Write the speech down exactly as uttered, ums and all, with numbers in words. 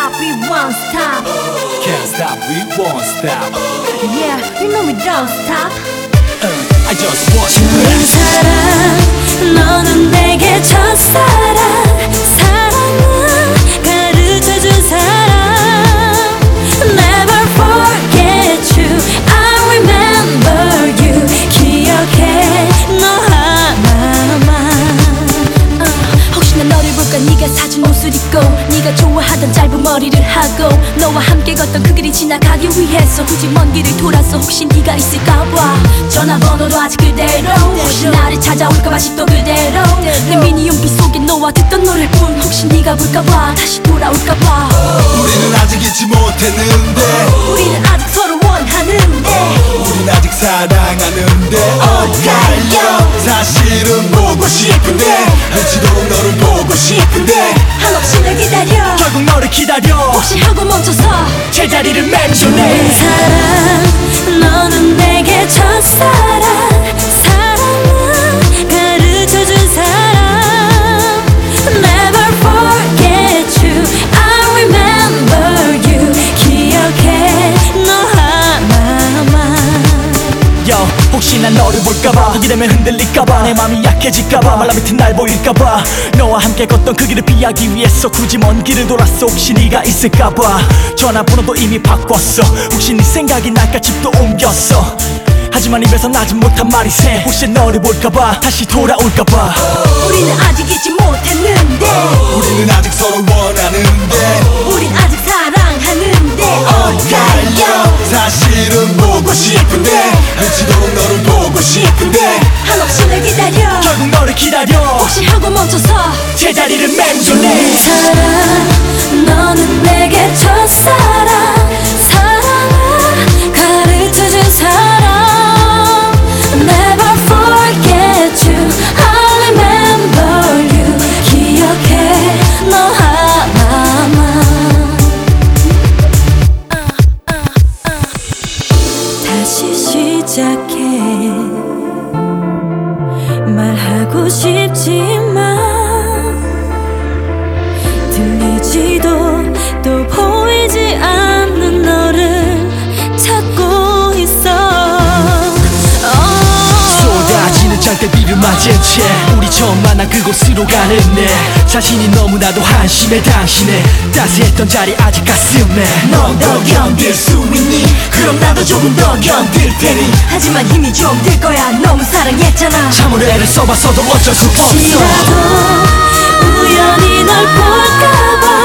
stop, we won't stop. Can't stop, we won't stop. Yeah, you know we don't stop. uh, I just want you 좋은 back. 사람 너는 내게 첫사랑 사랑은 가르쳐준 사람 Never forget you I remember you 기억해 너 하나만 uh, 혹시 난 너를 볼까 네가 사준 옷을 입고 네가 좋아하던 짧은 머리를 하고 너와 함께 걷던 그 길이 지나가기 위해서 굳이 먼 길을 돌아서 혹시 네가 있을까봐 전화번호도 아직 그대로 혹시 나를 찾아올까봐 아직도 그대로 내 미니 용기 속에 너와 듣던 노래뿐 혹시 네가 볼까봐 다시 돌아올까봐 우리는 아직 잊지 못했는데 우리는 아직 서로 원하는데 우린 아직 사랑하는데 엇갈려 사실은 보고 싶은데 미치도록 너를 보고 싶은데 한없이 날 기다려 결국 너를 기다려 혹시 하고 멈춰서 제자리를 좋은 맹존해. 사람 너는 내게 첫사랑 사랑은 가르쳐준 사람 Never forget you I remember you 기억해 너 하나만 Yo, 혹시 난 너를 볼까봐 보게 되면 흔들릴까봐 내 맘이 약해질까봐 말라 밑은 날 보일까봐 너와 함께 걷던 그 길을 피하기 위해서 굳이 먼 길을 돌았어 혹시 네가 있을까봐 전화번호도 이미 바꿨어 혹시 네 생각이 날까 집도 옮겼어 하지만 입에서 나지 못한 말이 새 혹시 너를 볼까봐 다시 돌아올까봐 우리는 아직 잊지 못했는데 우리는 아직 서로 원하는데 우린 아직 사랑하는데 엇갈려 사실은 보고 싶은데 미치도록 너를 보고 싶은데 한없이 날 기다려 결국 너를 기다려 혹시 하고 멈춰서 제자리를 좋은 맹존해. 사람 너는 내게 첫사랑 사랑을 가르쳐준 사람 Never forget you I remember you 기억해 너 하나만 다시 시작해 말하고 싶지만 들리지도 또 보이지 않는 너를 찾고 있어 쏟아지는 장대비를 맞은 채 우리 처음 만난 그곳으로 가는 내 자신이 너무나도 한심해 당신의 따스했던 자리 아직 가슴에 넌 더 견딜 수 있니? 그럼 나도 조금 더 견딜 테니 하지만 힘이 좀 들 거야 너무 사랑했잖아 참으로 애를 써봐서도 어쩔 수 없어 혹시라도 우연히 널 볼까봐